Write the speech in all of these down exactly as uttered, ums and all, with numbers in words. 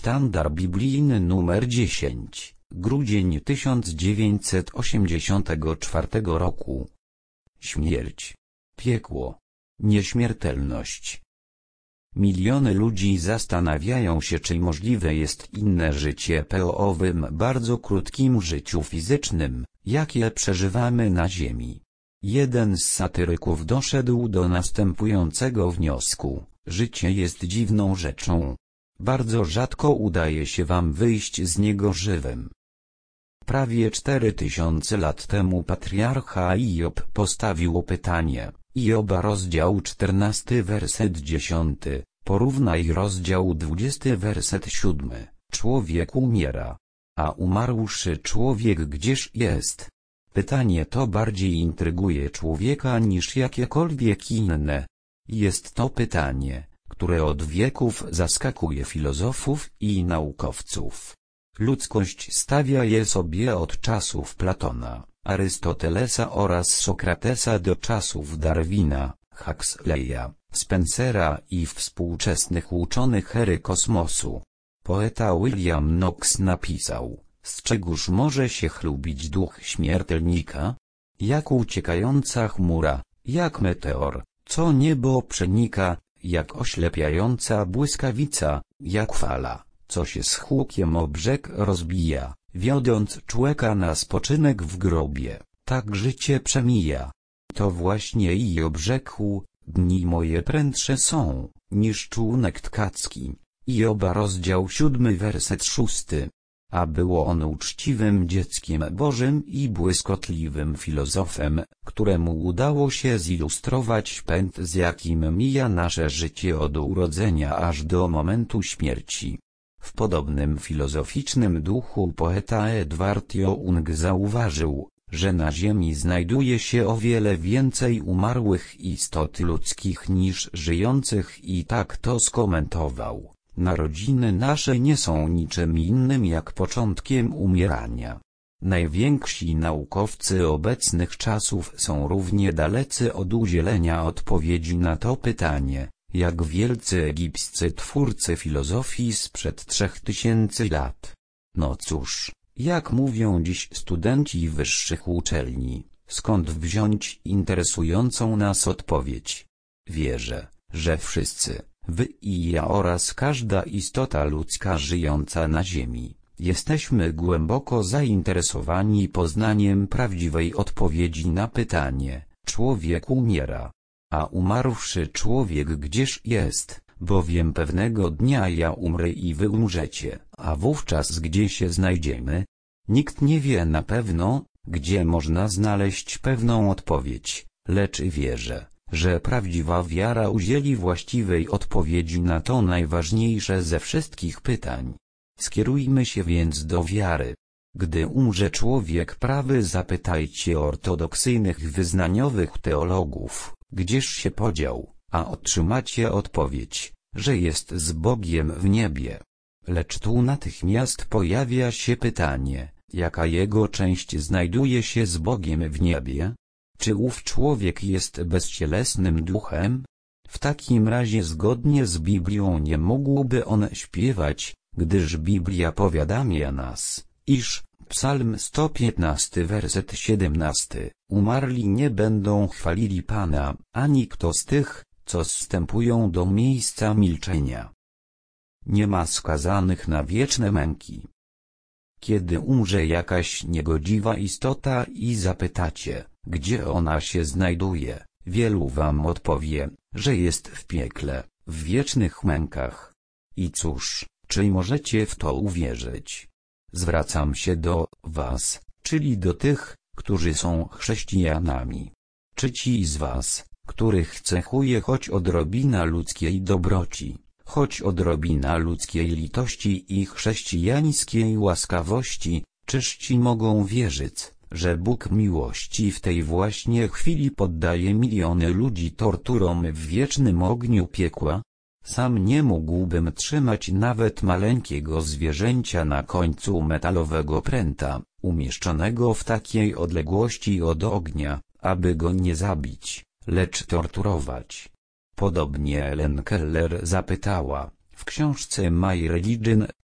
Sztandar biblijny numer dziesięć, grudzień tysiąc dziewięćset osiemdziesiątego czwartego roku. Śmierć, piekło, nieśmiertelność. Miliony ludzi zastanawiają się, czy możliwe jest inne życie po owym bardzo krótkim życiu fizycznym, jakie przeżywamy na Ziemi. Jeden z satyryków doszedł do następującego wniosku: życie jest dziwną rzeczą. Bardzo rzadko udaje się wam wyjść z niego żywym. Prawie cztery tysiące lat temu patriarcha Hiob postawił pytanie. Hioba rozdział czternasty werset dziesiąty, porównaj rozdział dwudziesty werset siódmy. Człowiek umiera. A umarłszy człowiek gdzież jest? Pytanie to bardziej intryguje człowieka niż jakiekolwiek inne. Jest to pytanie, które od wieków zaskakuje filozofów i naukowców. Ludzkość stawia je sobie od czasów Platona, Arystotelesa oraz Sokratesa do czasów Darwina, Huxleya, Spencera i współczesnych uczonych ery kosmosu. Poeta William Knox napisał: z czegóż może się chlubić duch śmiertelnika? Jak uciekająca chmura, jak meteor, co niebo przenika, jak oślepiająca błyskawica, jak fala, co się z hukiem o brzeg rozbija, wiodąc człowieka na spoczynek w grobie, tak życie przemija. To właśnie Hiob rzekł: dni moje prędsze są, niż czółnek tkacki. Hioba rozdział siódmy werset szósty. A było on uczciwym dzieckiem Bożym i błyskotliwym filozofem, któremu udało się zilustrować pęd, z jakim mija nasze życie od urodzenia aż do momentu śmierci. W podobnym filozoficznym duchu poeta Edward Young zauważył, że na Ziemi znajduje się o wiele więcej umarłych istot ludzkich niż żyjących i tak to skomentował: narodziny nasze nie są niczym innym jak początkiem umierania. Najwięksi naukowcy obecnych czasów są równie dalecy od udzielenia odpowiedzi na to pytanie, jak wielcy egipscy twórcy filozofii sprzed trzech tysięcy lat. No cóż, jak mówią dziś studenci wyższych uczelni, skąd wziąć interesującą nas odpowiedź? Wierzę, że wszyscy, wy i ja oraz każda istota ludzka żyjąca na Ziemi, jesteśmy głęboko zainteresowani poznaniem prawdziwej odpowiedzi na pytanie: człowiek umiera. A umarłszy człowiek gdzież jest, bowiem pewnego dnia ja umrę i wy umrzecie, a wówczas gdzie się znajdziemy? Nikt nie wie na pewno, gdzie można znaleźć pewną odpowiedź, lecz wierzę, że prawdziwa wiara udzieli właściwej odpowiedzi na to najważniejsze ze wszystkich pytań. Skierujmy się więc do wiary. Gdy umrze człowiek prawy, zapytajcie ortodoksyjnych wyznaniowych teologów, gdzież się podział, a otrzymacie odpowiedź, że jest z Bogiem w niebie. Lecz tu natychmiast pojawia się pytanie, jaka jego część znajduje się z Bogiem w niebie? Czy ów człowiek jest bezcielesnym duchem? W takim razie zgodnie z Biblią nie mógłby on śpiewać, gdyż Biblia powiadamia nas, iż, Psalm sto piętnasty werset siedemnasty, umarli nie będą chwalili Pana, ani kto z tych, co zstępują do miejsca milczenia. Nie ma skazanych na wieczne męki. Kiedy umrze jakaś niegodziwa istota i zapytacie, gdzie ona się znajduje, wielu wam odpowie, że jest w piekle, w wiecznych mękach. I cóż, czy możecie w to uwierzyć? Zwracam się do was, czyli do tych, którzy są chrześcijanami. Czy ci z was, których cechuje choć odrobina ludzkiej dobroci, choć odrobina ludzkiej litości i chrześcijańskiej łaskawości, czyż ci mogą wierzyć, że Bóg miłości w tej właśnie chwili poddaje miliony ludzi torturom w wiecznym ogniu piekła? Sam nie mógłbym trzymać nawet maleńkiego zwierzęcia na końcu metalowego pręta, umieszczonego w takiej odległości od ognia, aby go nie zabić, lecz torturować. Podobnie Helen Keller zapytała, w książce My Religion,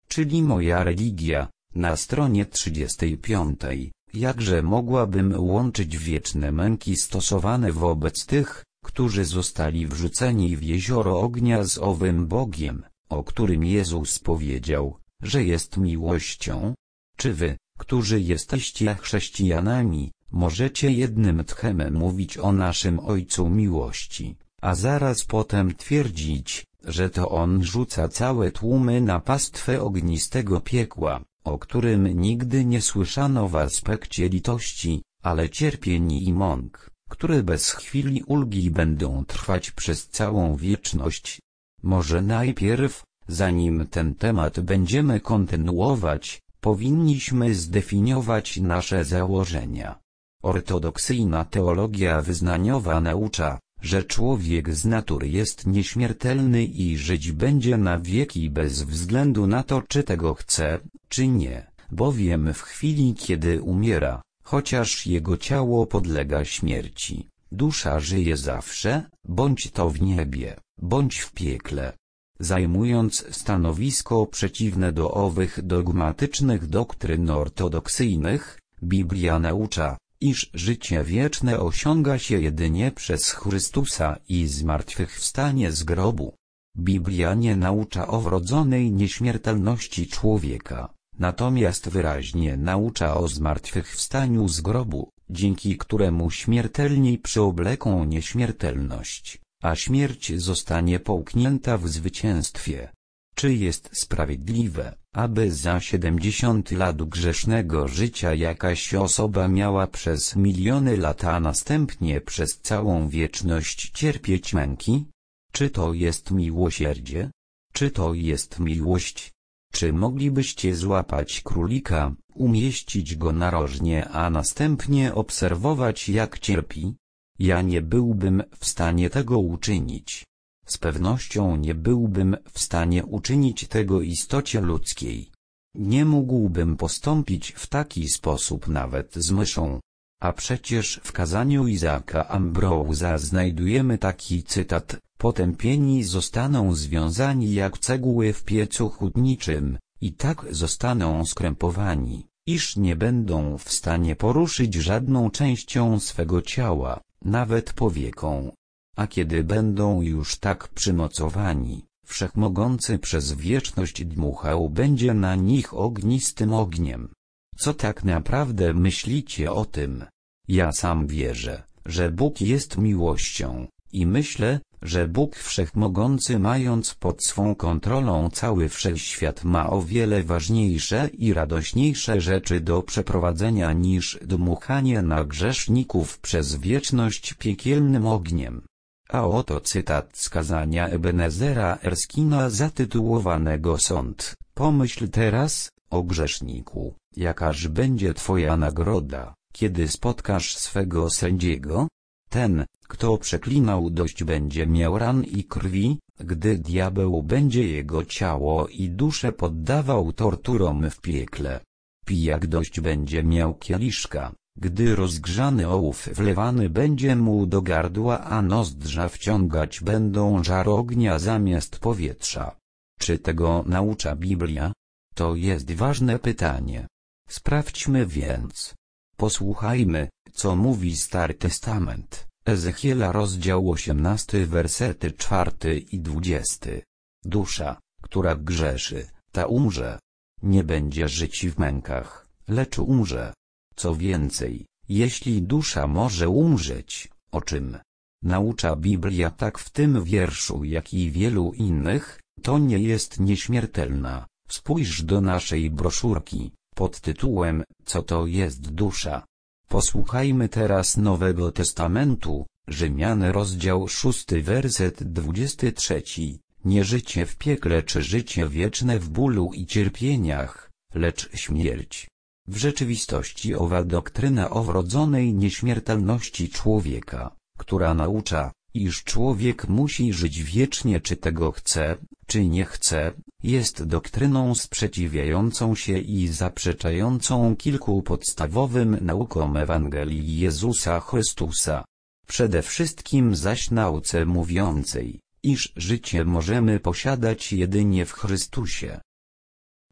czyli moja religia, na stronie trzydziestej piątej. Jakże mogłabym łączyć wieczne męki stosowane wobec tych, którzy zostali wrzuceni w jezioro ognia z owym Bogiem, o którym Jezus powiedział, że jest miłością? Czy wy, którzy jesteście chrześcijanami, możecie jednym tchem mówić o naszym Ojcu miłości, a zaraz potem twierdzić, że to On rzuca całe tłumy na pastwę ognistego piekła, o którym nigdy nie słyszano w aspekcie litości, ale cierpień i mąk, które bez chwili ulgi będą trwać przez całą wieczność? Może najpierw, zanim ten temat będziemy kontynuować, powinniśmy zdefiniować nasze założenia. Ortodoksyjna teologia wyznaniowa naucza, że człowiek z natury jest nieśmiertelny i żyć będzie na wieki bez względu na to, czy tego chce, czy nie, bowiem w chwili kiedy umiera, chociaż jego ciało podlega śmierci, dusza żyje zawsze, bądź to w niebie, bądź w piekle. Zajmując stanowisko przeciwne do owych dogmatycznych doktryn ortodoksyjnych, Biblia naucza, iż życie wieczne osiąga się jedynie przez Chrystusa i zmartwychwstanie z grobu. Biblia nie naucza o wrodzonej nieśmiertelności człowieka, natomiast wyraźnie naucza o zmartwychwstaniu z grobu, dzięki któremu śmiertelni przyobleką nieśmiertelność, a śmierć zostanie połknięta w zwycięstwie. Czy jest sprawiedliwe, aby za siedemdziesiąt lat grzesznego życia jakaś osoba miała przez miliony lat, a następnie przez całą wieczność cierpieć męki? Czy to jest miłosierdzie? Czy to jest miłość? Czy moglibyście złapać królika, umieścić go narożnie, a następnie obserwować, jak cierpi? Ja nie byłbym w stanie tego uczynić. Z pewnością nie byłbym w stanie uczynić tego istocie ludzkiej. Nie mógłbym postąpić w taki sposób nawet z myszą. A przecież w kazaniu Isaaca Ambrose'a znajdujemy taki cytat: potępieni zostaną związani jak cegły w piecu hutniczym, i tak zostaną skrępowani, iż nie będą w stanie poruszyć żadną częścią swego ciała, nawet powieką. A kiedy będą już tak przymocowani, Wszechmogący przez wieczność dmuchał będzie na nich ognistym ogniem. Co tak naprawdę myślicie o tym? Ja sam wierzę, że Bóg jest miłością, i myślę, że Bóg Wszechmogący, mając pod swą kontrolą cały wszechświat, ma o wiele ważniejsze i radośniejsze rzeczy do przeprowadzenia niż dmuchanie na grzeszników przez wieczność piekielnym ogniem. A oto cytat z kazania Ebenezera Erskina zatytułowanego Sąd. Pomyśl teraz, o grzeszniku, jakaż będzie twoja nagroda, kiedy spotkasz swego sędziego? Ten, kto przeklinał, dość będzie miał ran i krwi, gdy diabeł będzie jego ciało i duszę poddawał torturom w piekle. Pijak dość będzie miał kieliszka, gdy rozgrzany ołów wlewany będzie mu do gardła, a nozdrza wciągać będą żar ognia zamiast powietrza. Czy tego naucza Biblia? To jest ważne pytanie. Sprawdźmy więc. Posłuchajmy, co mówi Stary Testament. Ezechiela rozdział osiemnasty, wersety czwarty i dwudziesty. Dusza, która grzeszy, ta umrze. Nie będzie żyć w mękach, lecz umrze. Co więcej, jeśli dusza może umrzeć, o czym naucza Biblia tak w tym wierszu jak i wielu innych, to nie jest nieśmiertelna. Spójrz do naszej broszurki, pod tytułem Co to jest dusza? Posłuchajmy teraz Nowego Testamentu, Rzymian rozdział szósty, werset dwudziesty trzeci. Nie życie w piekle czy życie wieczne w bólu i cierpieniach, lecz śmierć. W rzeczywistości owa doktryna o wrodzonej nieśmiertelności człowieka, która naucza, iż człowiek musi żyć wiecznie, czy tego chce, czy nie chce, jest doktryną sprzeciwiającą się i zaprzeczającą kilku podstawowym naukom Ewangelii Jezusa Chrystusa. Przede wszystkim zaś nauce mówiącej, iż życie możemy posiadać jedynie w Chrystusie.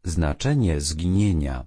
Znaczenie zginienia.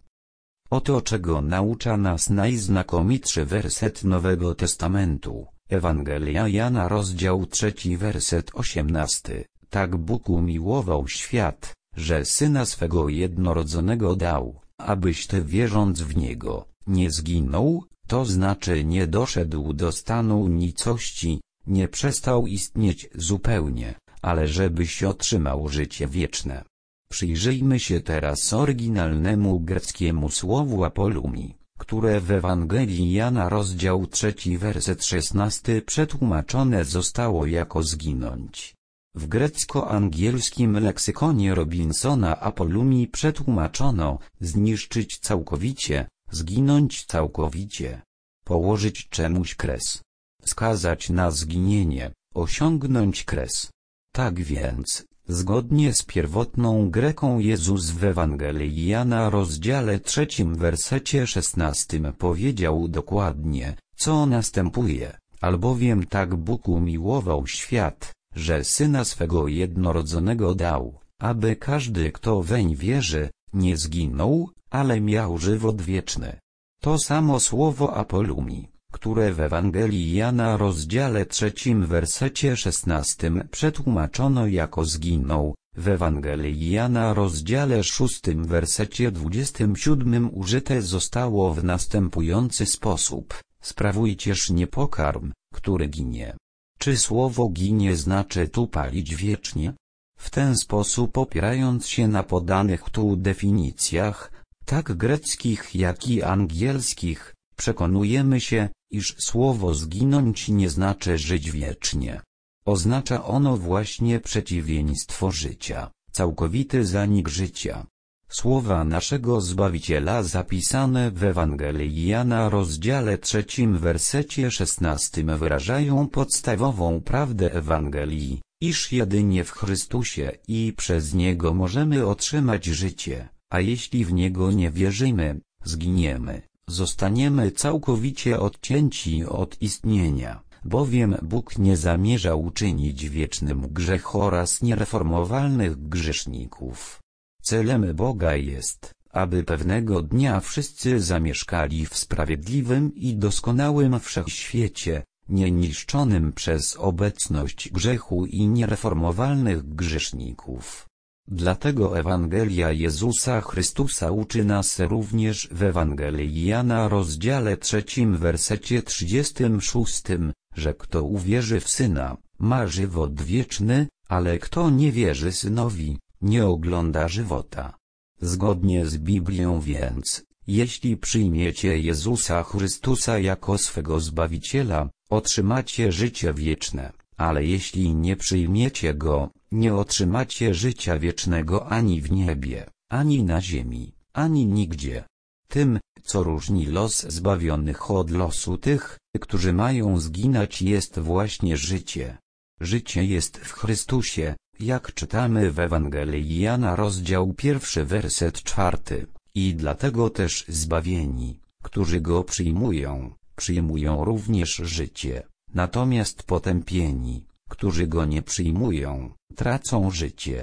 Oto czego naucza nas najznakomitszy werset Nowego Testamentu. Ewangelia Jana rozdział trzeci werset osiemnasty. Tak Bóg umiłował świat, że Syna swego jednorodzonego dał, abyś Ty wierząc w Niego, nie zginął, to znaczy nie doszedł do stanu nicości, nie przestał istnieć zupełnie, ale żebyś otrzymał życie wieczne. Przyjrzyjmy się teraz oryginalnemu greckiemu słowu apolumi, które w Ewangelii Jana rozdział trzeci werset szesnasty przetłumaczone zostało jako zginąć. W grecko-angielskim leksykonie Robinsona apolumi przetłumaczono zniszczyć całkowicie, zginąć całkowicie, położyć czemuś kres, skazać na zginienie, osiągnąć kres. Tak więc, zgodnie z pierwotną Greką Jezus w Ewangelii Jana rozdziale trzecim wersecie szesnastym powiedział dokładnie, co następuje, albowiem tak Bóg umiłował świat, że Syna swego jednorodzonego dał, aby każdy kto weń wierzy, nie zginął, ale miał żywot wieczny. To samo słowo apolumi, które w Ewangelii Jana rozdziale trzecim wersecie szesnastym przetłumaczono jako zginął, w Ewangelii Jana rozdziale szóstym wersecie dwudziestym siódmym użyte zostało w następujący sposób: sprawujcież nie pokarm, który ginie. Czy słowo ginie znaczy tu palić wiecznie? W ten sposób, opierając się na podanych tu definicjach, tak greckich jak i angielskich, przekonujemy się, iż słowo zginąć nie znaczy żyć wiecznie. Oznacza ono właśnie przeciwieństwo życia, całkowity zanik życia. Słowa naszego Zbawiciela zapisane w Ewangelii Jana rozdziale trzecim wersecie szesnastym wyrażają podstawową prawdę Ewangelii, iż jedynie w Chrystusie i przez Niego możemy otrzymać życie, a jeśli w Niego nie wierzymy, zginiemy, zostaniemy całkowicie odcięci od istnienia, bowiem Bóg nie zamierza uczynić wiecznym grzech oraz niereformowalnych grzeszników. Celem Boga jest, aby pewnego dnia wszyscy zamieszkali w sprawiedliwym i doskonałym wszechświecie, nieniszczonym przez obecność grzechu i niereformowalnych grzeszników. Dlatego Ewangelia Jezusa Chrystusa uczy nas również w Ewangelii Jana rozdziale trzecim wersecie trzydziestym szóstym, że kto uwierzy w Syna, ma żywot wieczny, ale kto nie wierzy Synowi, nie ogląda żywota. Zgodnie z Biblią więc, jeśli przyjmiecie Jezusa Chrystusa jako swego Zbawiciela, otrzymacie życie wieczne, ale jeśli nie przyjmiecie Go, nie otrzymacie życia wiecznego ani w niebie, ani na ziemi, ani nigdzie. Tym, co różni los zbawionych od losu tych, którzy mają zginąć, jest właśnie życie. Życie jest w Chrystusie, jak czytamy w Ewangelii Jana rozdział pierwszy werset czwarty, i dlatego też zbawieni, którzy Go przyjmują, przyjmują również życie, natomiast potępieni, którzy Go nie przyjmują, tracą życie.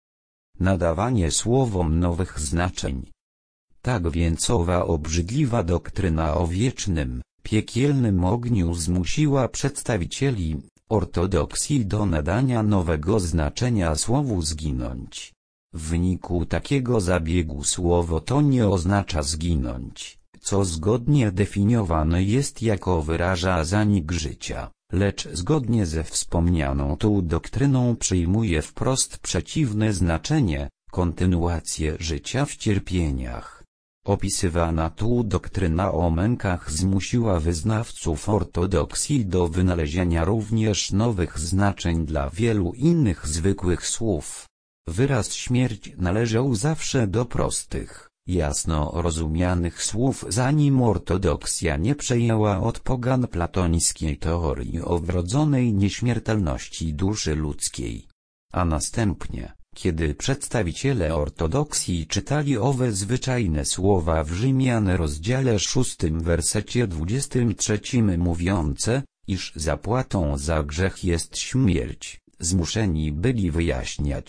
Nadawanie słowom nowych znaczeń. Tak więc owa obrzydliwa doktryna o wiecznym, piekielnym ogniu zmusiła przedstawicieli ortodoksji do nadania nowego znaczenia słowu zginąć. W wyniku takiego zabiegu słowo to nie oznacza zginąć, co zgodnie definiowane jest jako wyraża zanik życia, lecz zgodnie ze wspomnianą tu doktryną przyjmuje wprost przeciwne znaczenie, kontynuację życia w cierpieniach. Opisywana tu doktryna o mękach zmusiła wyznawców ortodoksji do wynalezienia również nowych znaczeń dla wielu innych zwykłych słów. Wyraz śmierć należał zawsze do prostych, jasno rozumianych słów, zanim ortodoksja nie przejęła od pogan platońskiej teorii o wrodzonej nieśmiertelności duszy ludzkiej. A następnie, kiedy przedstawiciele ortodoksji czytali owe zwyczajne słowa w Rzymian rozdziale szóstym wersecie dwudziestym trzecim mówiące, iż zapłatą za grzech jest śmierć, zmuszeni byli wyjaśniać,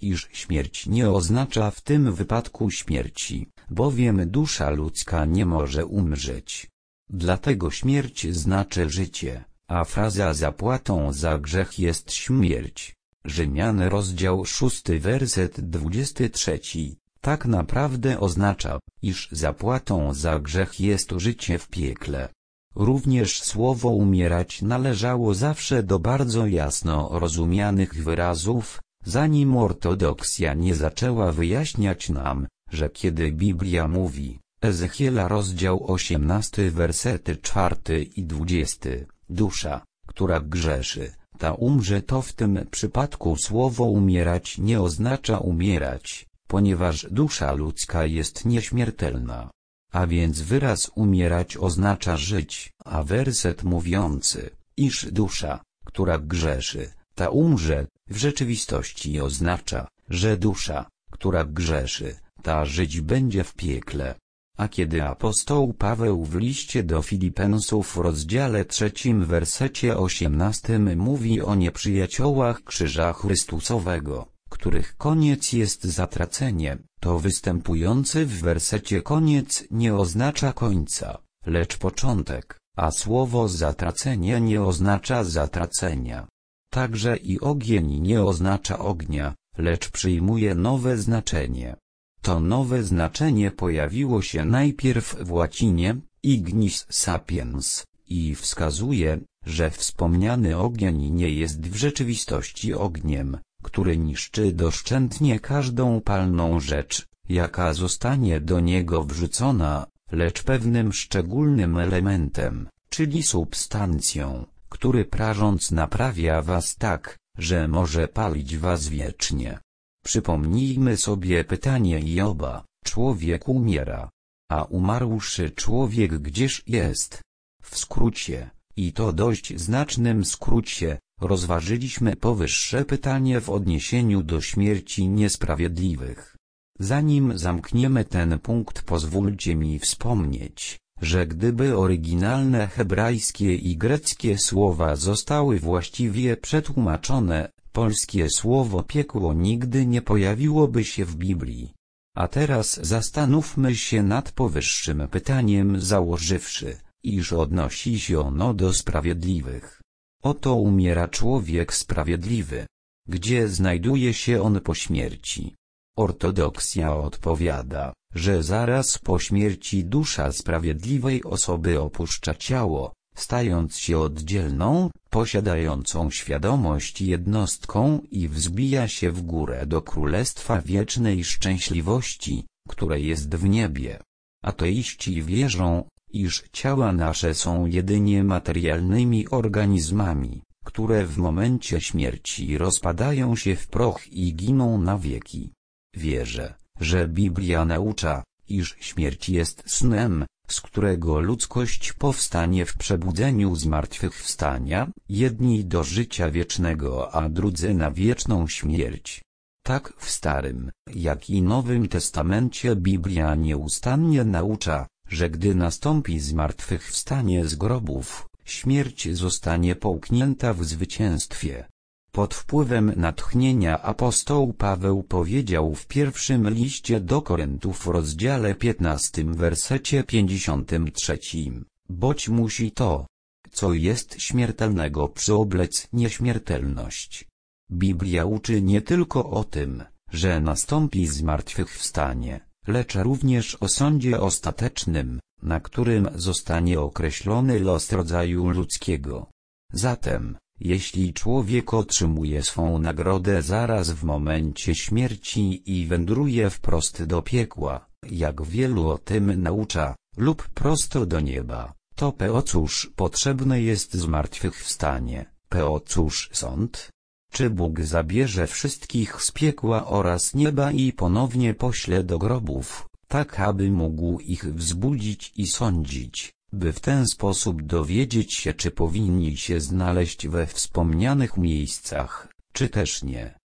iż śmierć nie oznacza w tym wypadku śmierci, bowiem dusza ludzka nie może umrzeć. Dlatego śmierć znaczy życie, a fraza zapłatą za grzech jest śmierć. Rzymian rozdział szósty werset dwudziesty trzeci. Tak naprawdę oznacza, iż zapłatą za grzech jest życie w piekle. Również słowo umierać należało zawsze do bardzo jasno rozumianych wyrazów, zanim ortodoksja nie zaczęła wyjaśniać nam, że kiedy Biblia mówi, Ezechiela rozdział osiemnasty wersety czwarty i dwudziesty, dusza, która grzeszy, ta umrze, to w tym przypadku słowo umierać nie oznacza umierać, ponieważ dusza ludzka jest nieśmiertelna. A więc wyraz umierać oznacza żyć, a werset mówiący, iż dusza, która grzeszy, ta umrze, w rzeczywistości oznacza, że dusza, która grzeszy, ta żyć będzie w piekle. A kiedy apostoł Paweł w liście do Filipensów w rozdziale trzecim wersecie osiemnastym mówi o nieprzyjaciołach krzyża Chrystusowego, których koniec jest zatracenie, to występujący w wersecie koniec nie oznacza końca, lecz początek, a słowo zatracenie nie oznacza zatracenia. Także i ogień nie oznacza ognia, lecz przyjmuje nowe znaczenie. To nowe znaczenie pojawiło się najpierw w łacinie, ignis sapiens, i wskazuje, że wspomniany ogień nie jest w rzeczywistości ogniem, który niszczy doszczętnie każdą palną rzecz, jaka zostanie do niego wrzucona, lecz pewnym szczególnym elementem, czyli substancją, który prażąc naprawia was tak, że może palić was wiecznie. Przypomnijmy sobie pytanie Joba, człowiek umiera, a umarłszy człowiek gdzież jest? W skrócie, i to dość znacznym skrócie, rozważyliśmy powyższe pytanie w odniesieniu do śmierci niesprawiedliwych. Zanim zamkniemy ten punkt, pozwólcie mi wspomnieć, że gdyby oryginalne hebrajskie i greckie słowa zostały właściwie przetłumaczone, polskie słowo piekło nigdy nie pojawiłoby się w Biblii. A teraz zastanówmy się nad powyższym pytaniem, założywszy, iż odnosi się ono do sprawiedliwych. Oto umiera człowiek sprawiedliwy. Gdzie znajduje się on po śmierci? Ortodoksja odpowiada, że zaraz po śmierci dusza sprawiedliwej osoby opuszcza ciało, stając się oddzielną, posiadającą świadomość jednostką i wzbija się w górę do królestwa wiecznej szczęśliwości, które jest w niebie. Ateiści wierzą, iż ciała nasze są jedynie materialnymi organizmami, które w momencie śmierci rozpadają się w proch i giną na wieki. Wierzę, że Biblia naucza, iż śmierć jest snem, z którego ludzkość powstanie w przebudzeniu zmartwychwstania, jedni do życia wiecznego, a drudzy na wieczną śmierć. Tak w Starym, jak i Nowym Testamencie Biblia nieustannie naucza, że gdy nastąpi zmartwychwstanie z grobów, śmierć zostanie połknięta w zwycięstwie. Pod wpływem natchnienia apostoł Paweł powiedział w pierwszym liście do Koryntów w rozdziale piętnastym wersecie pięćdziesiątym trzecim, boć musi to, co jest śmiertelnego, przyoblec nieśmiertelność. Biblia uczy nie tylko o tym, że nastąpi zmartwychwstanie, lecz również o sądzie ostatecznym, na którym zostanie określony los rodzaju ludzkiego. Zatem, jeśli człowiek otrzymuje swą nagrodę zaraz w momencie śmierci i wędruje wprost do piekła, jak wielu o tym naucza, lub prosto do nieba, to po cóż potrzebne jest zmartwychwstanie, po cóż sąd? Czy Bóg zabierze wszystkich z piekła oraz nieba i ponownie pośle do grobów, tak aby mógł ich wzbudzić i sądzić, by w ten sposób dowiedzieć się, czy powinni się znaleźć we wspomnianych miejscach, czy też nie?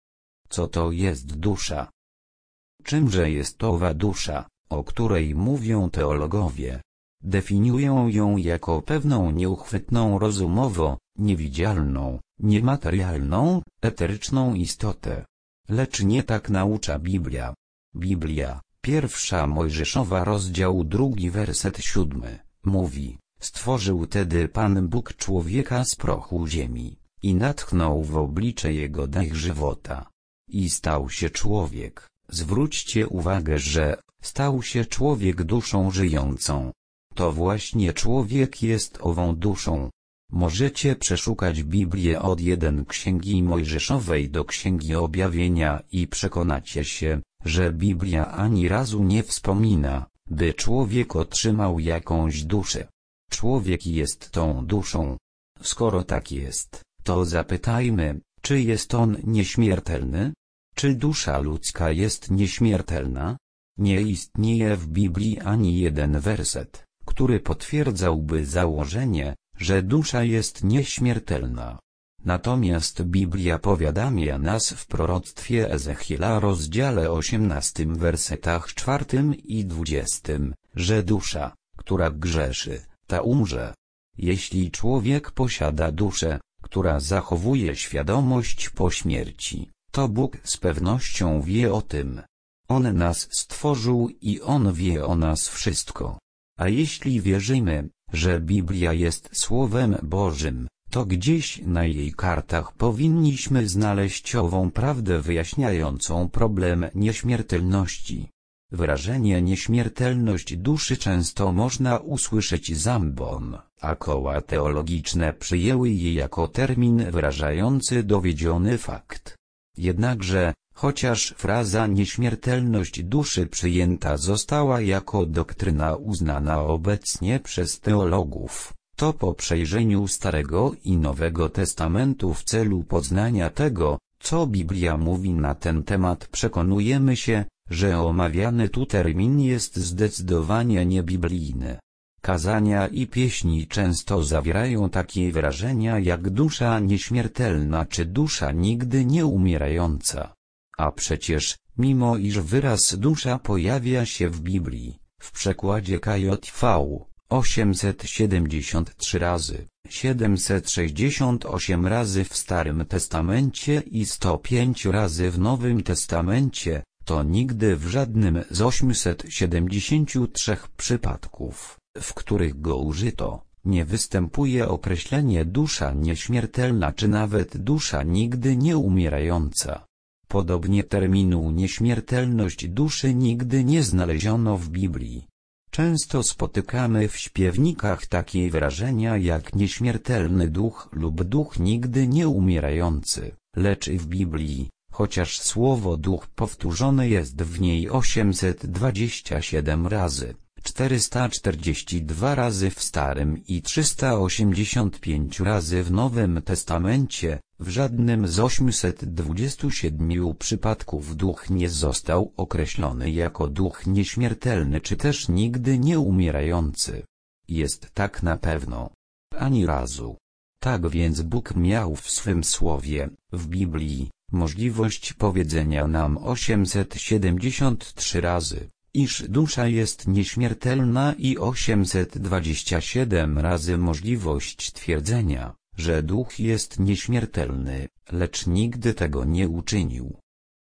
Co to jest dusza? Czymże jest owa dusza, o której mówią teologowie? Definiują ją jako pewną nieuchwytną rozumowo, niewidzialną, niematerialną, eteryczną istotę. lecz nie tak naucza Biblia. Biblia, pierwsza Mojżeszowa rozdział drugi werset siódmy, mówi: stworzył tedy Pan Bóg człowieka z prochu ziemi, i natchnął w oblicze jego dech żywota. I stał się człowiek. Zwróćcie uwagę, że stał się człowiek duszą żyjącą. To właśnie człowiek jest ową duszą. Możecie przeszukać Biblię od jeden Księgi Mojżeszowej do Księgi Objawienia i przekonacie się, że Biblia ani razu nie wspomina, by człowiek otrzymał jakąś duszę. Człowiek jest tą duszą. Skoro tak jest, to zapytajmy, czy jest on nieśmiertelny? Czy dusza ludzka jest nieśmiertelna? Nie istnieje w Biblii ani jeden werset, który potwierdzałby założenie, że dusza jest nieśmiertelna. Natomiast Biblia powiadamia nas w proroctwie Ezechiela rozdziale osiemnastym wersetach czwartym i dwudziestym, że dusza, która grzeszy, ta umrze. Jeśli człowiek posiada duszę, która zachowuje świadomość po śmierci, to Bóg z pewnością wie o tym. On nas stworzył i On wie o nas wszystko. A jeśli wierzymy, że Biblia jest Słowem Bożym, to gdzieś na jej kartach powinniśmy znaleźć ową prawdę wyjaśniającą problem nieśmiertelności. Wyrażenie nieśmiertelność duszy często można usłyszeć z ambon, a koła teologiczne przyjęły je jako termin wyrażający dowiedziony fakt. Jednakże, chociaż fraza nieśmiertelność duszy przyjęta została jako doktryna uznana obecnie przez teologów, to po przejrzeniu Starego i Nowego Testamentu w celu poznania tego, co Biblia mówi na ten temat, przekonujemy się, że omawiany tu termin jest zdecydowanie niebiblijny. Kazania i pieśni często zawierają takie wyrażenia jak dusza nieśmiertelna czy dusza nigdy nie umierająca. A przecież, mimo iż wyraz dusza pojawia się w Biblii, w przekładzie K J V, osiemset siedemdziesiąt trzy razy, siedemset sześćdziesiąt osiem razy w Starym Testamencie i sto pięć razy w Nowym Testamencie, to nigdy w żadnym z osiemset siedemdziesięciu trzech przypadków, w których go użyto, nie występuje określenie dusza nieśmiertelna czy nawet dusza nigdy nie umierająca. Podobnie terminu nieśmiertelność duszy nigdy nie znaleziono w Biblii. Często spotykamy w śpiewnikach takie wyrażenia jak nieśmiertelny duch lub duch nigdy nie umierający, lecz w Biblii, chociaż słowo duch powtórzone jest w niej osiemset dwadzieścia siedem razy, czterysta czterdzieści dwa razy w Starym i trzysta osiemdziesiąt pięć razy w Nowym Testamencie, w żadnym z osiemset dwudziestu siedmiu przypadków duch nie został określony jako duch nieśmiertelny czy też nigdy nie umierający. Jest tak na pewno. Ani razu. Tak więc Bóg miał w swym słowie, w Biblii, możliwość powiedzenia nam osiemset siedemdziesiąt trzy razy, iż dusza jest nieśmiertelna i osiemset dwadzieścia siedem razy możliwość twierdzenia, że duch jest nieśmiertelny, lecz nigdy tego nie uczynił.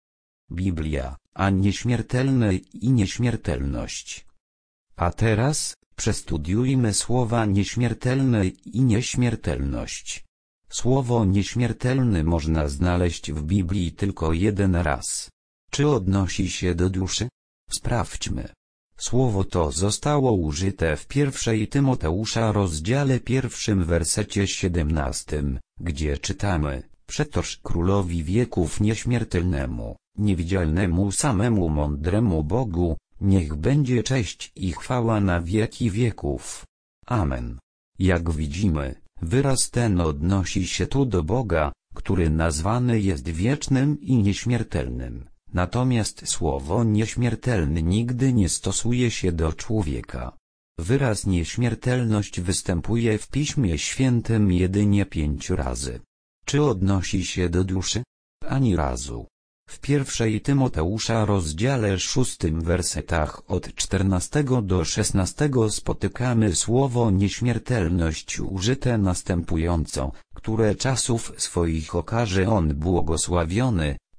Biblia, a nieśmiertelny i nieśmiertelność. A teraz, przestudiujmy słowa nieśmiertelny i nieśmiertelność. Słowo nieśmiertelny można znaleźć w Biblii tylko jeden raz. Czy odnosi się do duszy? Sprawdźmy. Słowo to zostało użyte w pierwszej Tymoteusza rozdziale pierwszym wersecie siedemnastym, gdzie czytamy: przetoż królowi wieków nieśmiertelnemu, niewidzialnemu samemu mądremu Bogu, niech będzie cześć i chwała na wieki wieków. Amen. Jak widzimy, wyraz ten odnosi się tu do Boga, który nazwany jest wiecznym i nieśmiertelnym. Natomiast słowo nieśmiertelny nigdy nie stosuje się do człowieka. Wyraz nieśmiertelność występuje w Piśmie Świętym jedynie pięć razy. Czy odnosi się do duszy? Ani razu. W pierwszej Tymoteusza rozdziale szóstym wersetach od czternastego do szesnastego spotykamy słowo nieśmiertelność użyte następująco: które czasów swoich okaże on błogosławiony,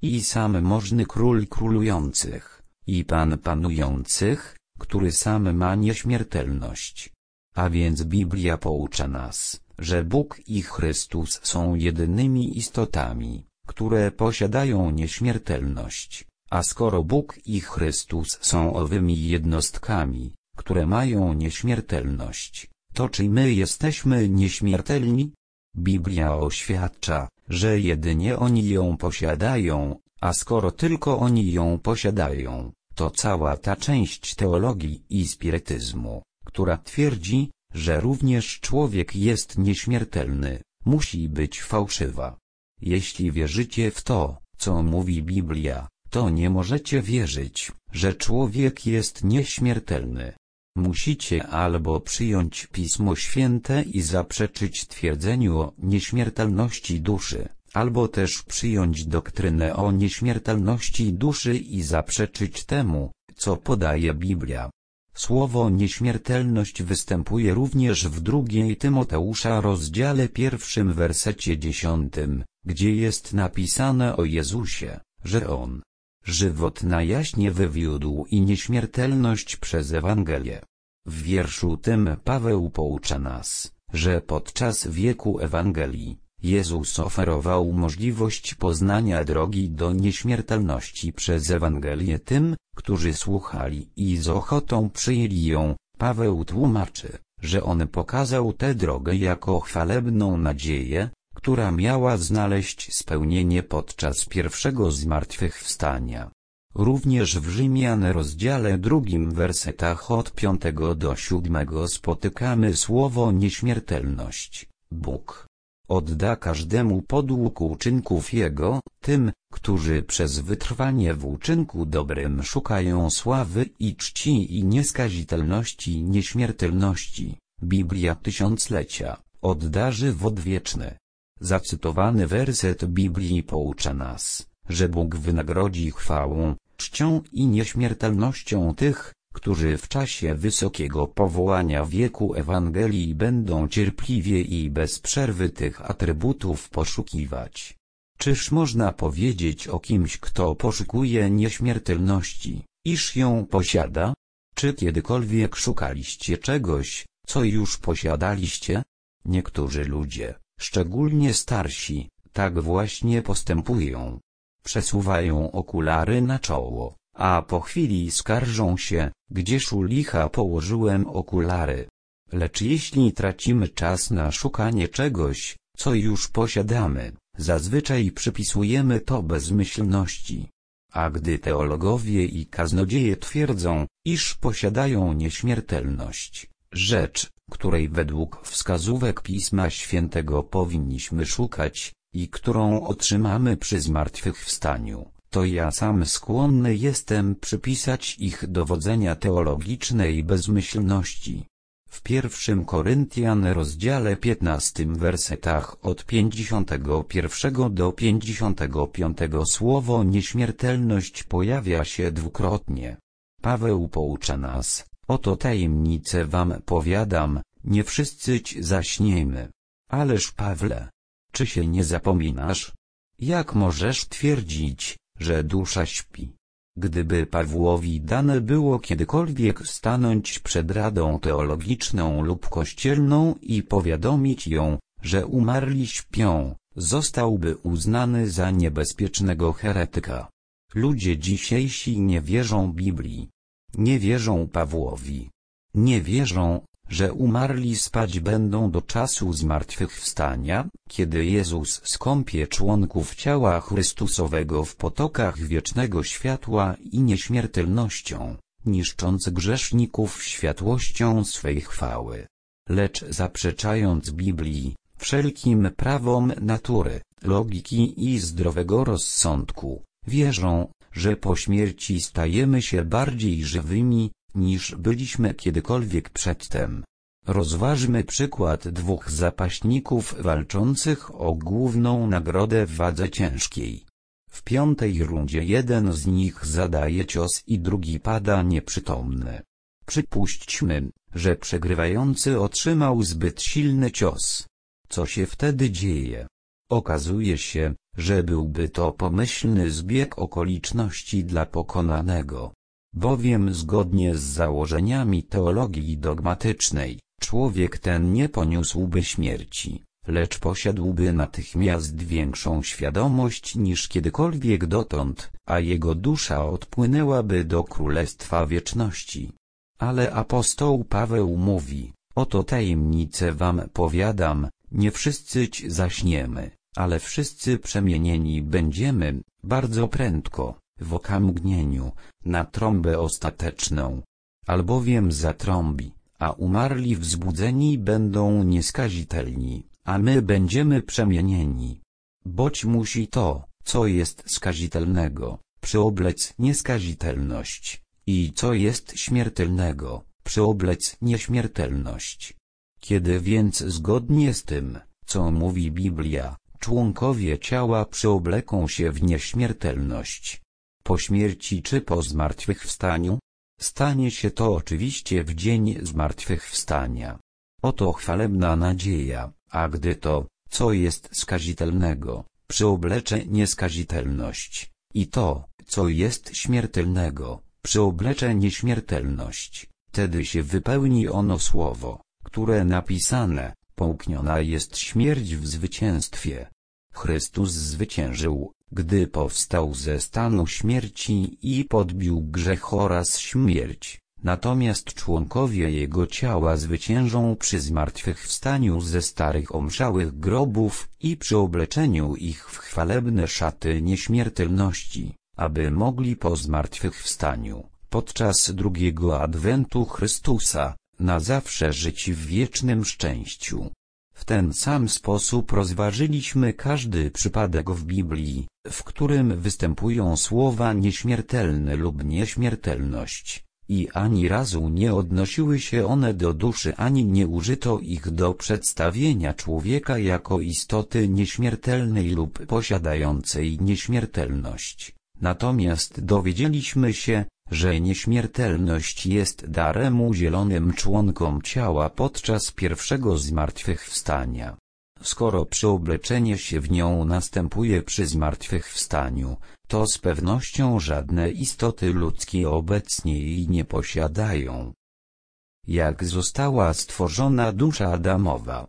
i sam możny król królujących, i Pan panujących, który sam ma nieśmiertelność. A więc Biblia poucza nas, że Bóg i Chrystus są jedynymi istotami, które posiadają nieśmiertelność, a skoro Bóg i Chrystus są owymi jednostkami, które mają nieśmiertelność, to czy my jesteśmy nieśmiertelni? Biblia oświadcza, że jedynie oni ją posiadają, a skoro tylko oni ją posiadają, to cała ta część teologii i spirytyzmu, która twierdzi, że również człowiek jest nieśmiertelny, musi być fałszywa. Jeśli wierzycie w to, co mówi Biblia, to nie możecie wierzyć, że człowiek jest nieśmiertelny. Musicie albo przyjąć Pismo Święte i zaprzeczyć twierdzeniu o nieśmiertelności duszy, albo też przyjąć doktrynę o nieśmiertelności duszy i zaprzeczyć temu, co podaje Biblia. Słowo nieśmiertelność występuje również w drugiej Tymoteusza rozdziale pierwszym wersecie dziesiątym, gdzie jest napisane o Jezusie, że On żywot na jaśnie wywiódł i nieśmiertelność przez Ewangelię. W wierszu tym Paweł poucza nas, że podczas wieku Ewangelii Jezus oferował możliwość poznania drogi do nieśmiertelności przez Ewangelię tym, którzy słuchali i z ochotą przyjęli ją. Paweł tłumaczy, że On pokazał tę drogę jako chwalebną nadzieję, która miała znaleźć spełnienie podczas pierwszego zmartwychwstania. Również w Rzymian rozdziale drugim wersetach od piątego do siódmego spotykamy słowo nieśmiertelność. Bóg odda każdemu podług uczynków Jego, tym, którzy przez wytrwanie w uczynku dobrym szukają sławy i czci i nieskazitelności nieśmiertelności. Biblia Tysiąclecia odda żywot wieczny. Zacytowany werset Biblii poucza nas, że Bóg wynagrodzi chwałą, czcią i nieśmiertelnością tych, którzy w czasie wysokiego powołania wieku Ewangelii będą cierpliwie i bez przerwy tych atrybutów poszukiwać. Czyż można powiedzieć o kimś, kto poszukuje nieśmiertelności, iż ją posiada? Czy kiedykolwiek szukaliście czegoś, co już posiadaliście? Niektórzy ludzie, szczególnie starsi, tak właśnie postępują. Przesuwają okulary na czoło, a po chwili skarżą się, gdzież u licha położyłem okulary. Lecz jeśli tracimy czas na szukanie czegoś, co już posiadamy, zazwyczaj przypisujemy to bezmyślności. A gdy teologowie i kaznodzieje twierdzą, iż posiadają nieśmiertelność, rzecz, której według wskazówek Pisma Świętego powinniśmy szukać, i którą otrzymamy przy zmartwychwstaniu, to ja sam skłonny jestem przypisać ich dowodzenia teologicznej bezmyślności. W pierwszym Koryntian rozdziale piętnastym wersetach od pięćdziesiątego pierwszego do pięćdziesiątego piątego słowo nieśmiertelność pojawia się dwukrotnie. Paweł poucza nas, oto tajemnicę wam powiadam, nie wszyscy zaśniemy. Ależ Pawle, czy się nie zapominasz? Jak możesz twierdzić, że dusza śpi? Gdyby Pawłowi dane było kiedykolwiek stanąć przed radą teologiczną lub kościelną i powiadomić ją, że umarli śpią, zostałby uznany za niebezpiecznego heretyka. Ludzie dzisiejsi nie wierzą Biblii. Nie wierzą Pawłowi. Nie wierzą, że umarli spać będą do czasu zmartwychwstania, kiedy Jezus skąpie członków ciała Chrystusowego w potokach wiecznego światła i nieśmiertelnością, niszcząc grzeszników światłością swej chwały. Lecz zaprzeczając Biblii, wszelkim prawom natury, logiki i zdrowego rozsądku, wierzą, że po śmierci stajemy się bardziej żywymi, niż byliśmy kiedykolwiek przedtem. Rozważmy przykład dwóch zapaśników walczących o główną nagrodę w wadze ciężkiej. W piątej rundzie jeden z nich zadaje cios i drugi pada nieprzytomny. Przypuśćmy, że przegrywający otrzymał zbyt silny cios. Co się wtedy dzieje? Okazuje się, że byłby to pomyślny zbieg okoliczności dla pokonanego. Bowiem zgodnie z założeniami teologii dogmatycznej, człowiek ten nie poniósłby śmierci, lecz posiadłby natychmiast większą świadomość niż kiedykolwiek dotąd, a jego dusza odpłynęłaby do Królestwa Wieczności. Ale apostoł Paweł mówi: oto tajemnicę wam powiadam, nie wszyscy zaśniemy, ale wszyscy przemienieni będziemy, bardzo prędko, w okamgnieniu, na trąbę ostateczną. Albowiem zatrąbi, a umarli wzbudzeni będą nieskazitelni, a my będziemy przemienieni. Boć musi to, co jest skazitelnego, przyoblec nieskazitelność, i co jest śmiertelnego, przyoblec nieśmiertelność. Kiedy więc zgodnie z tym, co mówi Biblia, członkowie ciała przyobleką się w nieśmiertelność, po śmierci czy po zmartwychwstaniu? Stanie się to oczywiście w dzień zmartwychwstania. Oto chwalebna nadzieja, a gdy to, co jest skazitelnego, przyoblecze nieskazitelność, i to, co jest śmiertelnego, przyoblecze nieśmiertelność, wtedy się wypełni ono słowo, które napisane: połkniona jest śmierć w zwycięstwie. Chrystus zwyciężył, gdy powstał ze stanu śmierci i podbił grzech oraz śmierć, natomiast członkowie Jego ciała zwyciężą przy zmartwychwstaniu ze starych omszałych grobów i przy obleczeniu ich w chwalebne szaty nieśmiertelności, aby mogli po zmartwychwstaniu, podczas drugiego adwentu Chrystusa, na zawsze żyć w wiecznym szczęściu. W ten sam sposób rozważyliśmy każdy przypadek w Biblii, w którym występują słowa nieśmiertelne lub nieśmiertelność, i ani razu nie odnosiły się one do duszy ani nie użyto ich do przedstawienia człowieka jako istoty nieśmiertelnej lub posiadającej nieśmiertelność. Natomiast dowiedzieliśmy się, że nieśmiertelność jest darem udzielonym członkom ciała podczas pierwszego zmartwychwstania. Skoro przyobleczenie się w nią następuje przy zmartwychwstaniu, to z pewnością żadne istoty ludzkie obecnie jej nie posiadają. Jak została stworzona dusza Adamowa?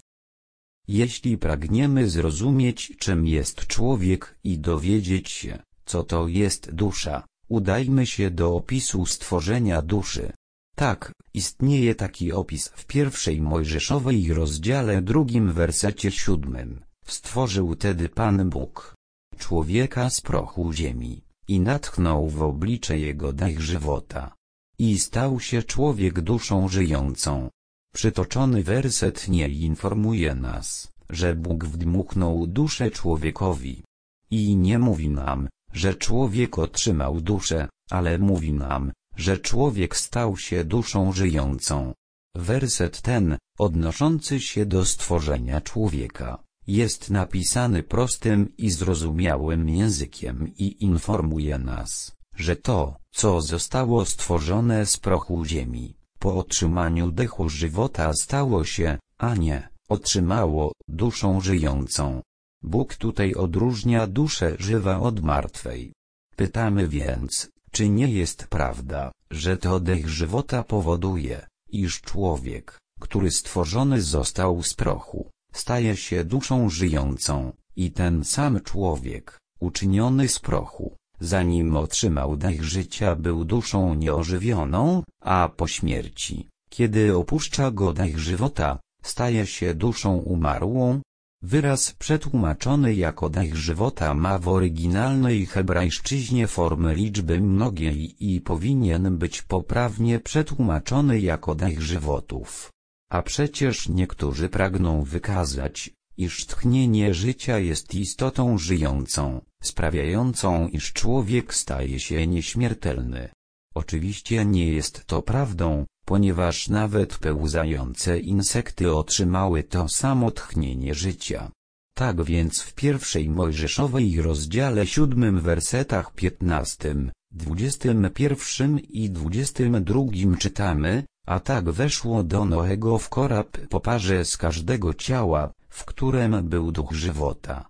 Jeśli pragniemy zrozumieć, czym jest człowiek i dowiedzieć się, co to jest dusza, udajmy się do opisu stworzenia duszy. Tak, istnieje taki opis w pierwszej Mojżeszowej rozdziale drugim wersecie siódmym. Stworzył tedy Pan Bóg człowieka z prochu ziemi, i natchnął w oblicze jego dech żywota. I stał się człowiek duszą żyjącą. Przytoczony werset nie informuje nas, że Bóg wdmuchnął duszę człowiekowi. I nie mówi nam, że człowiek otrzymał duszę, ale mówi nam, że człowiek stał się duszą żyjącą. Werset ten, odnoszący się do stworzenia człowieka, jest napisany prostym i zrozumiałym językiem i informuje nas, że to, co zostało stworzone z prochu ziemi, po otrzymaniu dechu żywota stało się, a nie, otrzymało, duszą żyjącą. Bóg tutaj odróżnia duszę żywa od martwej. Pytamy więc, czy nie jest prawda, że to dech żywota powoduje, iż człowiek, który stworzony został z prochu, staje się duszą żyjącą, i ten sam człowiek, uczyniony z prochu, zanim otrzymał dech życia, był duszą nieożywioną, a po śmierci, kiedy opuszcza go dech żywota, staje się duszą umarłą? Wyraz przetłumaczony jako dech żywota ma w oryginalnej hebrajszczyźnie formę liczby mnogiej i powinien być poprawnie przetłumaczony jako dech żywotów. A przecież niektórzy pragną wykazać, iż tchnienie życia jest istotą żyjącą, sprawiającą, iż człowiek staje się nieśmiertelny. Oczywiście nie jest to prawdą, ponieważ nawet pełzające insekty otrzymały to samo tchnienie życia. Tak więc w pierwszej Mojżeszowej rozdziale siódmym wersetach piętnastym, dwudziestym pierwszym i dwudziestym drugim czytamy: a tak weszło do Noego w korab po parze z każdego ciała, w którym był duch żywota.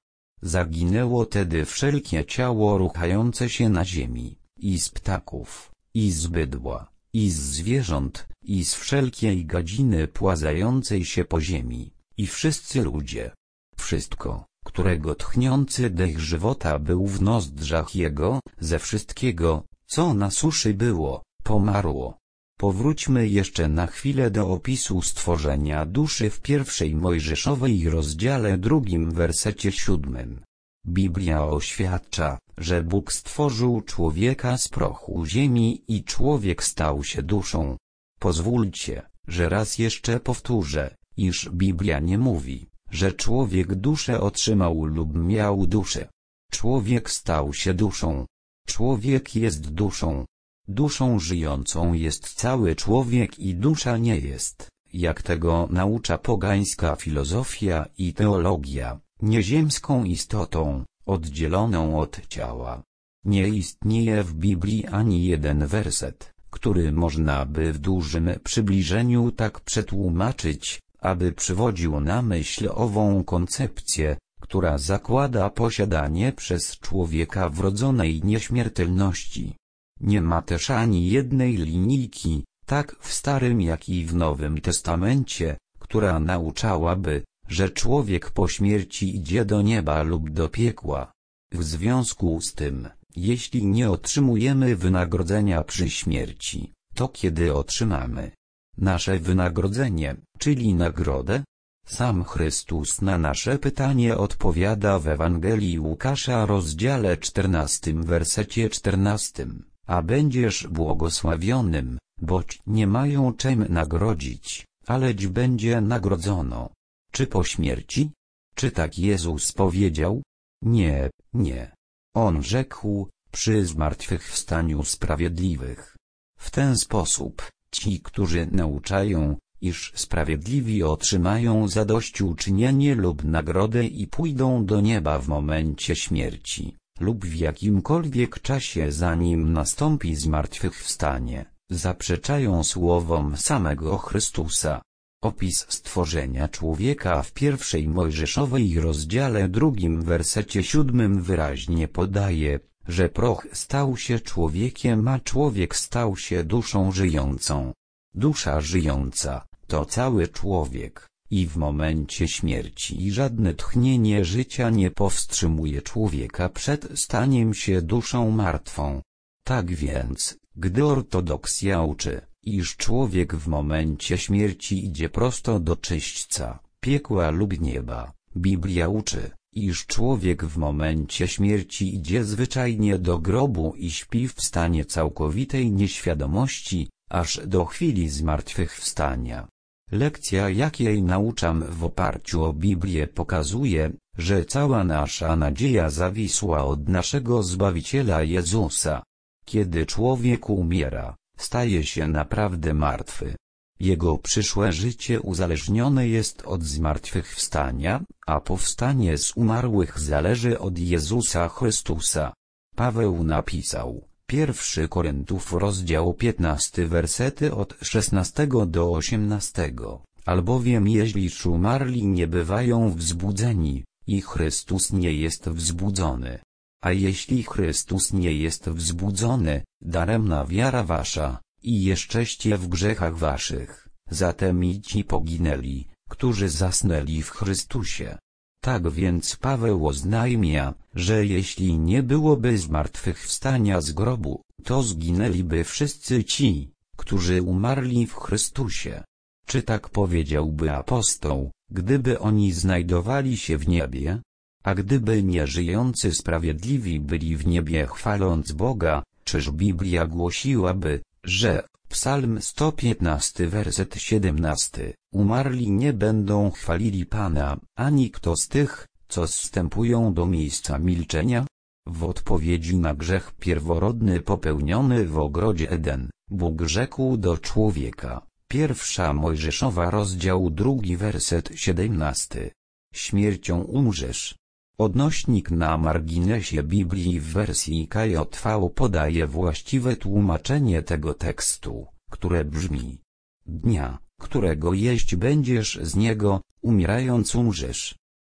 Zaginęło tedy wszelkie ciało ruchające się na ziemi, i z ptaków, i z bydła, i z zwierząt, i z wszelkiej gadziny płazającej się po ziemi, i wszyscy ludzie. Wszystko, którego tchniący dech żywota był w nozdrzach jego, ze wszystkiego, co na suszy było, pomarło. Powróćmy jeszcze na chwilę do opisu stworzenia duszy w pierwszej Mojżeszowej rozdziale drugim wersecie siódmym. Biblia oświadcza, że Bóg stworzył człowieka z prochu ziemi i człowiek stał się duszą. Pozwólcie, że raz jeszcze powtórzę, iż Biblia nie mówi, że człowiek duszę otrzymał lub miał duszę. Człowiek stał się duszą. Człowiek jest duszą. Duszą żyjącą jest cały człowiek i dusza nie jest, jak tego naucza pogańska filozofia i teologia, nieziemską istotą, oddzieloną od ciała. Nie istnieje w Biblii ani jeden werset, który można by w dużym przybliżeniu tak przetłumaczyć, aby przywodził na myśl ową koncepcję, która zakłada posiadanie przez człowieka wrodzonej nieśmiertelności. Nie ma też ani jednej linijki, tak w Starym jak i w Nowym Testamencie, która nauczałaby, że człowiek po śmierci idzie do nieba lub do piekła. W związku z tym, jeśli nie otrzymujemy wynagrodzenia przy śmierci, to kiedy otrzymamy nasze wynagrodzenie, czyli nagrodę? Sam Chrystus na nasze pytanie odpowiada w Ewangelii Łukasza rozdziale czternastym wersecie czternastym. A będziesz błogosławionym, boć nie mają czym nagrodzić, aleć będzie nagrodzono. Czy po śmierci? Czy tak Jezus powiedział? Nie, nie. On rzekł, przy zmartwychwstaniu sprawiedliwych. W ten sposób, ci, którzy nauczają, iż sprawiedliwi otrzymają zadośćuczynienie lub nagrodę i pójdą do nieba w momencie śmierci, lub w jakimkolwiek czasie zanim nastąpi zmartwychwstanie, zaprzeczają słowom samego Chrystusa. Opis stworzenia człowieka w pierwszej Mojżeszowej rozdziale drugim wersecie siódmym wyraźnie podaje, że proch stał się człowiekiem, a człowiek stał się duszą żyjącą. Dusza żyjąca to cały człowiek, i w momencie śmierci żadne tchnienie życia nie powstrzymuje człowieka przed staniem się duszą martwą. Tak więc, gdy ortodoksja uczy, iż człowiek w momencie śmierci idzie prosto do czyśćca, piekła lub nieba, Biblia uczy, iż człowiek w momencie śmierci idzie zwyczajnie do grobu i śpi w stanie całkowitej nieświadomości, aż do chwili zmartwychwstania. Lekcja, jakiej nauczam w oparciu o Biblię, pokazuje, że cała nasza nadzieja zawisła od naszego Zbawiciela Jezusa. Kiedy człowiek umiera, staje się naprawdę martwy. Jego przyszłe życie uzależnione jest od zmartwychwstania, a powstanie z umarłych zależy od Jezusa Chrystusa. Paweł napisał, pierwszy Koryntiów rozdział piętnasty wersety od szesnastego do osiemnastego, albowiem jeśliż umarli nie bywają wzbudzeni, i Chrystus nie jest wzbudzony. A jeśli Chrystus nie jest wzbudzony, daremna wiara wasza, i jeszczeście w grzechach waszych, zatem i ci poginęli, którzy zasnęli w Chrystusie. Tak więc Paweł oznajmia, że jeśli nie byłoby zmartwychwstania z grobu, to zginęliby wszyscy ci, którzy umarli w Chrystusie. Czy tak powiedziałby apostoł, gdyby oni znajdowali się w niebie? A gdyby nieżyjący sprawiedliwi byli w niebie chwaląc Boga, czyż Biblia głosiłaby, że, Psalm sto piętnasty werset siedemnasty, umarli nie będą chwalili Pana, ani kto z tych, co zstępują do miejsca milczenia? W odpowiedzi na grzech pierworodny popełniony w ogrodzie Eden, Bóg rzekł do człowieka, pierwsza Mojżeszowa rozdział drugi werset siedemnasty. Śmiercią umrzesz. Odnośnik na marginesie Biblii w wersji K J V podaje właściwe tłumaczenie tego tekstu, które brzmi: dnia, którego jeść będziesz z niego, umierając umrzesz.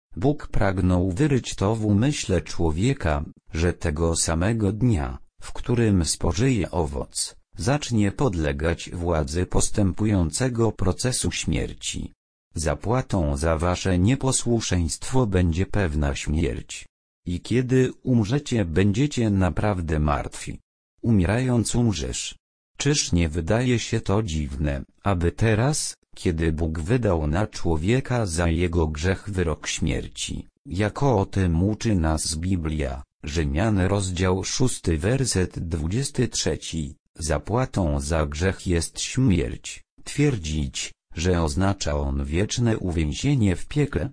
Bóg pragnął wyryć to w umyśle człowieka, że tego samego dnia, w którym spożyje owoc, zacznie podlegać władzy postępującego procesu śmierci. Zapłatą za wasze nieposłuszeństwo będzie pewna śmierć. I kiedy umrzecie, będziecie naprawdę martwi. Umierając umrzesz. Czyż nie wydaje się to dziwne, aby teraz, kiedy Bóg wydał na człowieka za jego grzech wyrok śmierci, jako o tym uczy nas Biblia, Rzymian rozdział szósty werset dwudziesty trzeci, zapłatą za grzech jest śmierć, twierdzić, że oznacza on wieczne uwięzienie w piekle?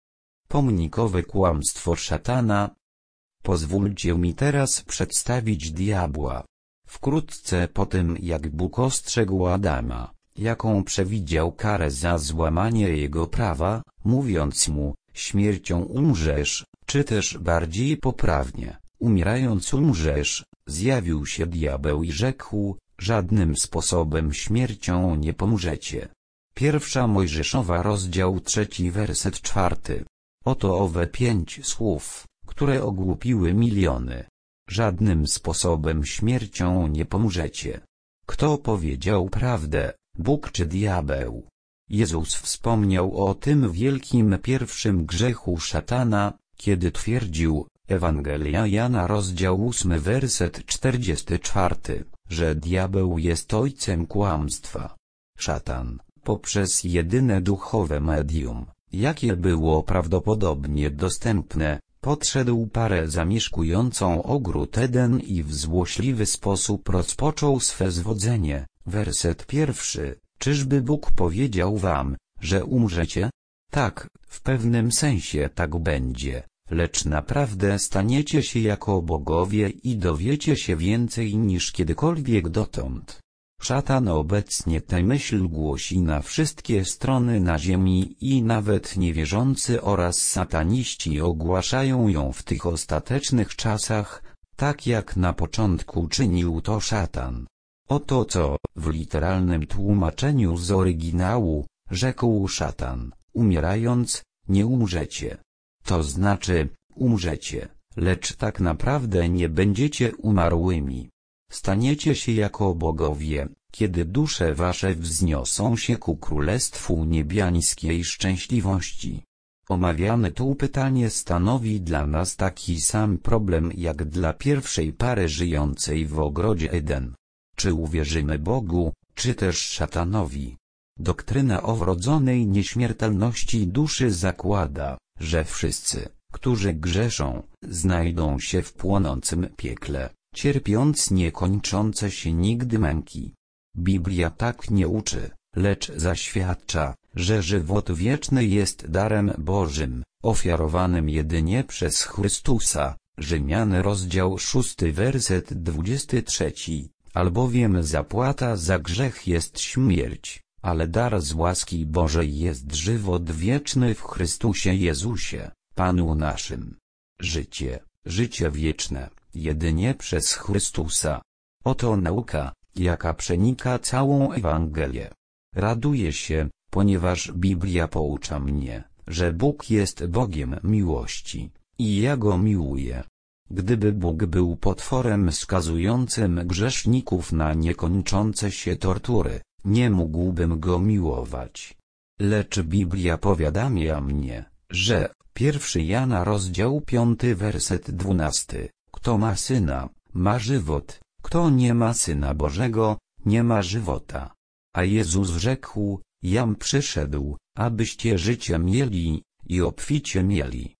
Pomnikowe kłamstwo szatana. Pozwólcie mi teraz przedstawić diabła. Wkrótce po tym, jak Bóg ostrzegł Adama, jaką przewidział karę za złamanie jego prawa, mówiąc mu, śmiercią umrzesz, czy też bardziej poprawnie, umierając umrzesz, zjawił się diabeł i rzekł, żadnym sposobem śmiercią nie pomrzecie. Pierwsza Mojżeszowa rozdział trzeci werset czwarty. Oto owe pięć słów, które ogłupiły miliony. Żadnym sposobem śmiercią nie pomrzecie. Kto powiedział prawdę, Bóg czy diabeł? Jezus wspomniał o tym wielkim pierwszym grzechu szatana, kiedy twierdził, Ewangelia Jana rozdział ósmy werset czterdziesty czwarty, że diabeł jest ojcem kłamstwa. Szatan, poprzez jedyne duchowe medium, jakie było prawdopodobnie dostępne, podszedł parę zamieszkującą ogród Eden i w złośliwy sposób rozpoczął swe zwodzenie. Werset pierwszy. Czyżby Bóg powiedział wam, że umrzecie? Tak, w pewnym sensie tak będzie, lecz naprawdę staniecie się jako bogowie i dowiecie się więcej niż kiedykolwiek dotąd. Szatan obecnie tę myśl głosi na wszystkie strony na ziemi i nawet niewierzący oraz sataniści ogłaszają ją w tych ostatecznych czasach, tak jak na początku czynił to szatan. Oto co, w literalnym tłumaczeniu z oryginału, rzekł szatan, umierając, nie umrzecie. To znaczy, umrzecie, lecz tak naprawdę nie będziecie umarłymi. Staniecie się jako bogowie, kiedy dusze wasze wzniosą się ku królestwu niebiańskiej szczęśliwości. Omawiane tu pytanie stanowi dla nas taki sam problem jak dla pierwszej pary żyjącej w ogrodzie Eden. Czy uwierzymy Bogu, czy też szatanowi? Doktryna o wrodzonej nieśmiertelności duszy zakłada, że wszyscy, którzy grzeszą, znajdą się w płonącym piekle, cierpiąc niekończące się nigdy męki. Biblia tak nie uczy, lecz zaświadcza, że żywot wieczny jest darem Bożym, ofiarowanym jedynie przez Chrystusa. Rzymian rozdział szósty werset dwudziesty trzeci. Albowiem zapłata za grzech jest śmierć, ale dar z łaski Bożej jest żywot wieczny w Chrystusie Jezusie, Panu naszym. Życie, życie wieczne, jedynie przez Chrystusa. Oto nauka, jaka przenika całą Ewangelię. Raduję się, ponieważ Biblia poucza mnie, że Bóg jest Bogiem miłości, i ja Go miłuję. Gdyby Bóg był potworem skazującym grzeszników na niekończące się tortury, nie mógłbym Go miłować. Lecz Biblia powiadamia mnie, że, pierwszy Jana rozdział piąty werset dwunasty, kto ma Syna, ma żywot, kto nie ma Syna Bożego, nie ma żywota. A Jezus rzekł, jam przyszedł, abyście życie mieli, i obficie mieli.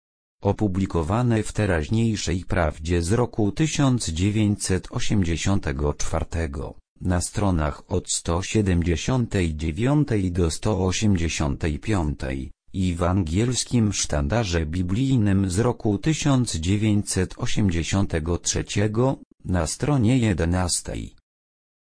Opublikowane w Teraźniejszej Prawdzie z roku tysiąc dziewięćset osiemdziesiątego czwartego, na stronach od sto siedemdziesiątej dziewiątej do sto osiemdziesiątej piątej, i w angielskim sztandarze biblijnym z roku tysiąc dziewięćset osiemdziesiątego trzeciego, na stronie jedenastej.